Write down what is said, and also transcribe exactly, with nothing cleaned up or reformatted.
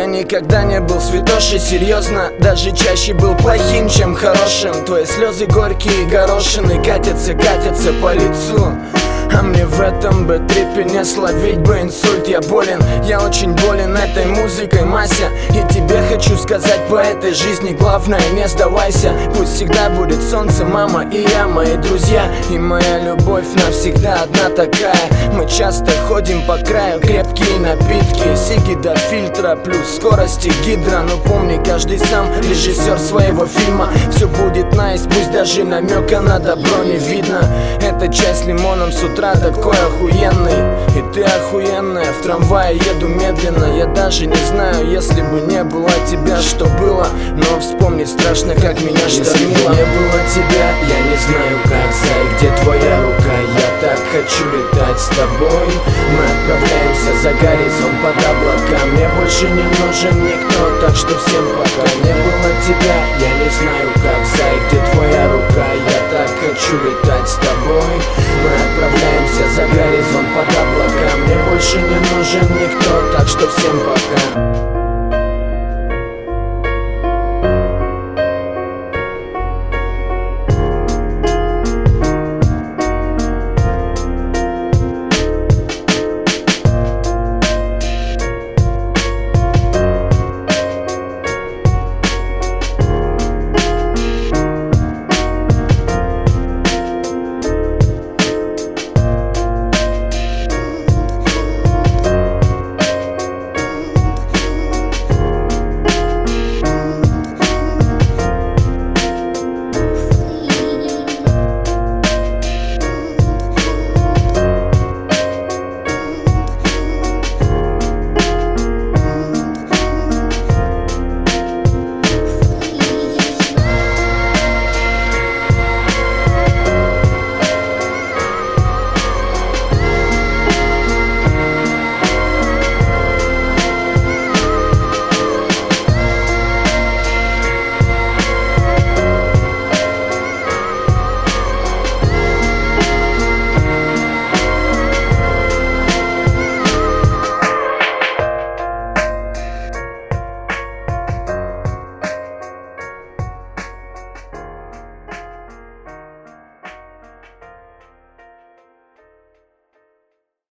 Я никогда не был святошей, серьезно. Даже чаще был плохим, чем хорошим. Твои слезы горькие горошины катятся, катятся по лицу. А мне в этом бэтрипе не словить бы инсульт. Я болен, я очень болен этой музыкой, Мася. И тебе хочу сказать по этой жизни: главное, не сдавайся. Пусть всегда будет солнце, мама и я, мои друзья. И моя любовь навсегда одна такая. Мы часто ходим по краю, крепкие напитки, сиги до фильтра, плюс скорости гидро. Но помни, каждый сам режиссер своего фильма. Все будет найс, пусть даже намека на добро не видно. Это чай с лимоном с утра такой охуенный, и ты охуенная. В трамвае еду медленно, я даже не знаю, если бы не было тебя, что было. Но вспомнить страшно, как меня штормило. Если бы не было тебя, я не знаю как, зай, где твоя рука? Я так хочу летать с тобой. Мы отправляемся за горизонт под облака. Мне больше не нужен никто, так что всем пока. Не было тебя, я не знаю как, зай, где твоя рука? Я так хочу летать с тобой. Мы отправляемся за горизонт под облака. Мне больше не нужен никто, так что всем пока.